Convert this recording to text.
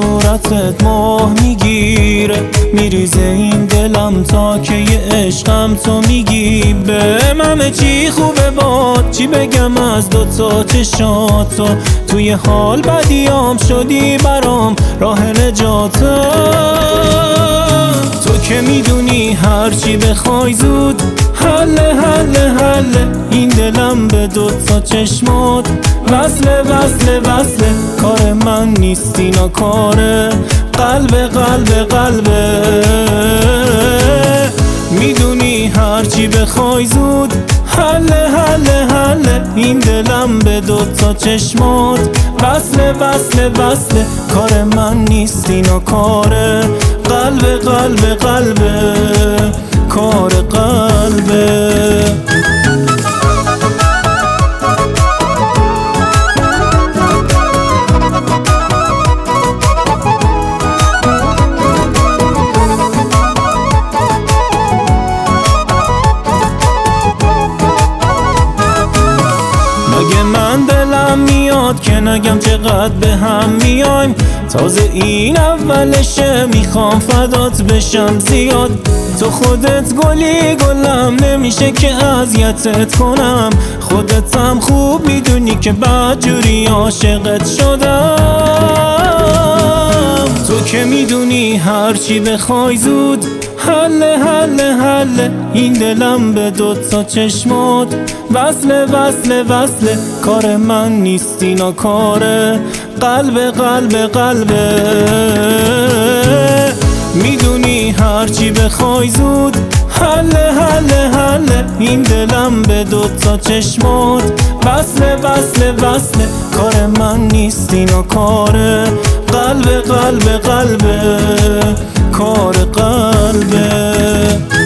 صورتت ماه میگیره، میریزه این دلم تا که یه عشقم تو میگی. بهم همه چی خوبه باد، چی بگم از دوتا چشاتو، توی حال بدیام شدی برام راه نجاتم. تو که میدونی هرچی بخوای زود حله حله حله، این دلم به دوتا چشمات وصله وصله وصله. کار من نیست اینا، کاره قلبه قلبه قلبه. میدونی هرچی بخوای زود حله حله حله، این دلم به دوتا چشمات وصله وصله وصله. کار من نیست اینا، کاره قلبه قلبه قلبه، کار قلبه. مگه من دلم میاد که نگم چقدر به هم میایم؟ تازه این اولشه، میخوام فدات بشم زیاد. تو خودت گلی گلم، نمیشه که اذیتت کنم. خودتم خوب میدونی که بدجوری عاشقت شدم. تو که میدونی هرچی بخوای زود حله حله حله، این دلم به دوتا چشمات وصله وصله وصله. کار من نیست اینا، کاره قلبه قلبه قلبه. میدونی هرچی بخوای زود حله حله حله، این دلم به دوتا چشمات وصله وصله وصله. کار من نیست اینا، کاره قلبه قلبه قلبه، کار قلبه.